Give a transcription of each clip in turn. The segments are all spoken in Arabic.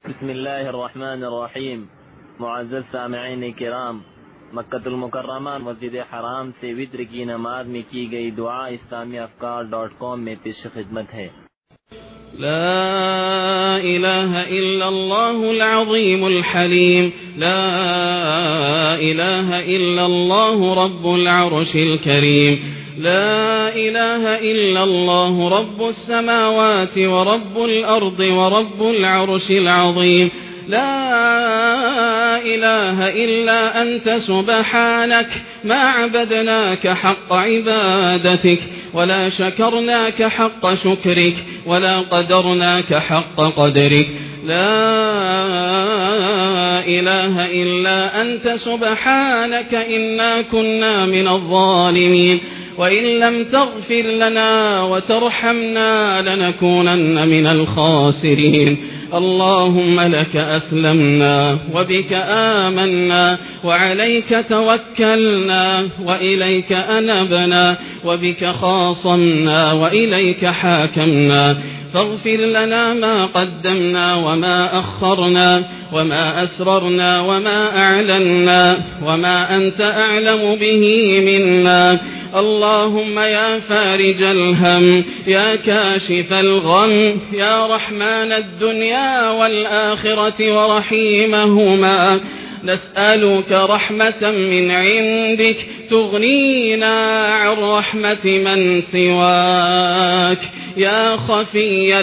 بسم الله الرحمن الرحیم. معزز سامعین کرام، مکہ المکرمہ مسجد حرام سے وتر کی نماز میں کی گئی دعا اسلامی افکار.com میں پیش خدمت ہے۔ لا إله إلا الله العظيم الحليم، لا إله إلا الله رب العرش الكريم، لا إله إلا الله رب السماوات ورب الأرض ورب العرش العظيم، لا إله إلا أنت سبحانك ما عبدناك حق عبادتك ولا شكرناك حق شكرك ولا قدرناك حق قدرك، لا إله إلا أنت سبحانك إنا كنا من الظالمين، وإن لم تغفر لنا وترحمنا لنكونن من الخاسرين. اللهم لك أسلمنا وبك آمنا وعليك توكلنا وإليك أنبنا وبك خاصمنا وإليك حاكمنا، فاغفر لنا ما قدمنا وما أخرنا وما أسررنا وما أعلنا وما أنت أعلم به منا. اللهم يا فارج الهم يا كاشف الغم يا رحمن الدنيا والآخرة ورحيمهما، نسألك رحمة من عندك تغنينا عن رحمة من سواك، يا خفي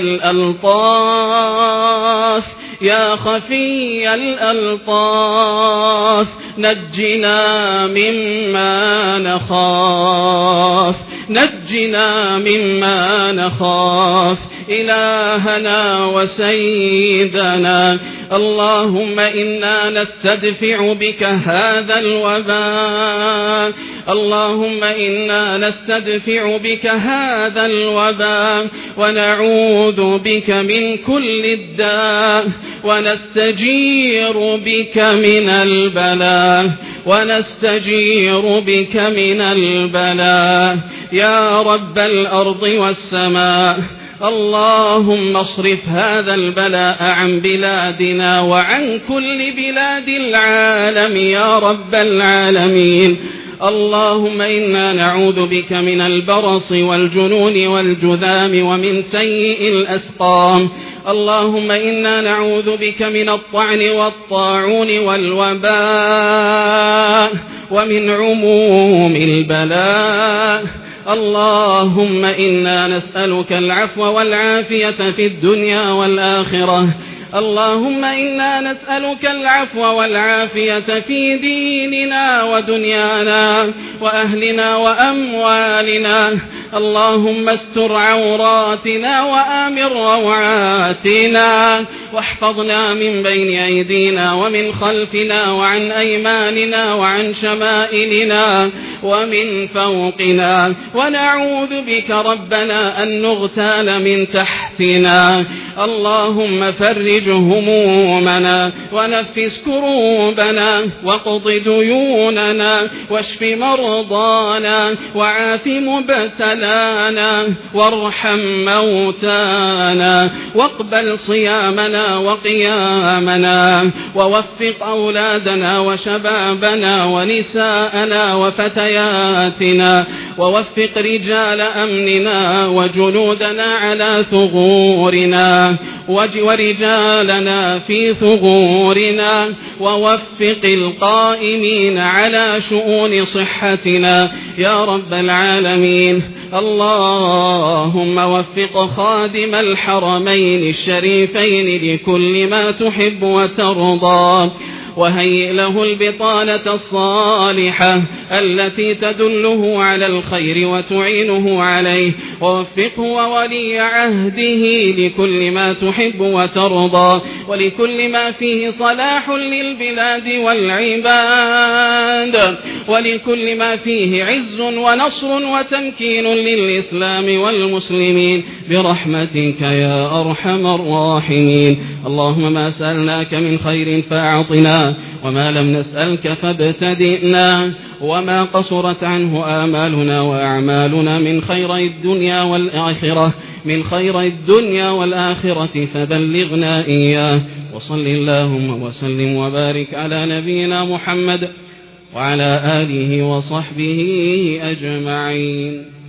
الألطاف يا خفي الألطاف نجنا مما نخاف، نجنا مما نخاف إلهنا وسيدنا. اللهم إنا نستدفع بك هذا الوباء، اللهم إنا نستدفع بك هذا الوباء ونعوذ بك من كل الداء، ونستجير بك من البلاء، ونستجير بك من البلاء يا رب الأرض والسماء. اللهم اصرف هذا البلاء عن بلادنا وعن كل بلاد العالم يا رب العالمين. اللهم إنا نعوذ بك من البرص والجنون والجذام ومن سيء الأسقام. اللهم إنا نعوذ بك من الطعن والطاعون والوباء ومن عموم البلاء. اللهم إنا نسألك العفو والعافية في الدنيا والآخرة. اللهم إنا نسألك العفو والعافية في ديننا ودنيانا وأهلنا وأموالنا. اللهم استر عوراتنا وآمن روعاتنا، واحفظنا من بين أيدينا ومن خلفنا وعن أيماننا وعن شمائلنا ومن فوقنا، ونعوذ بك ربنا أن نغتال من تحتنا. اللهم فرج همومنا ونفس كروبنا واقض ديوننا واشف مرضانا وعاف مبتلانا وارحم موتانا، واقبل صيامنا وقيامنا، ووفق أولادنا وشبابنا ونساءنا وفتياتنا، ووفق رجال أمننا وجنودنا على ثغورنا ورجالنا في ثغورنا، ووفق القائمين على شؤون صحتنا يا رب العالمين. اللهم وفق خادم الحرمين الشريفين لكل ما تحب وترضى، وهيئ له البطانة الصالحة التي تدله على الخير وتعينه عليه، ووفقه وولي عهده لكل ما تحب وترضى، ولكل ما فيه صلاح للبلاد والعباد، ولكل ما فيه عز ونصر وتمكين للإسلام والمسلمين برحمتك يا أرحم الراحمين. اللهم ما سألناك من خير فأعطنا، وما لم نسألك فابتدئنا، وما قصرت عنه آمالنا وأعمالنا من خير الدنيا والآخرة فبلغنا إياه. وصل اللهم وسلم وبارك على نبينا محمد وعلى آله وصحبه أجمعين.